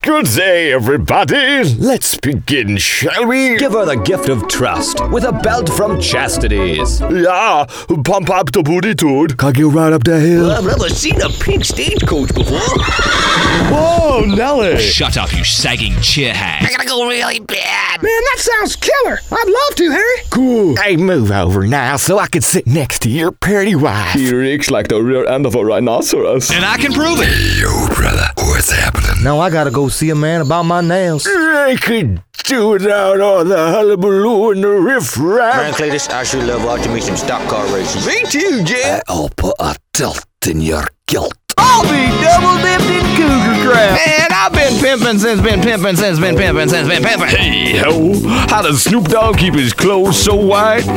Good day, everybody. Let's begin, shall we? Give her the gift of trust with a belt from Chastity's. Yeah, pump up the booty, dude. Can I get right up that hill? Well, I've never seen a pink stagecoach before. Whoa, Nelly. Shut up, you sagging cheerhead. I gotta go really bad. Man, that sounds killer. I'd love to, Harry. Cool. Hey, move over now so I can sit next to your pretty wife. He reeks like the rear end of a rhinoceros. And I can prove it. Yo, brother, what's happening? Now I gotta go see a man about my nails. I could do without all the hullabaloo and the riff-raff. Frankly, this I sure love watching me some stock car races. Me too, Jay. I'll put a tilt in your guilt. I'll be double dipped in cougar crap. Man, I've been pimping since been pimping. Hey, ho. How does Snoop Dogg keep his clothes so white?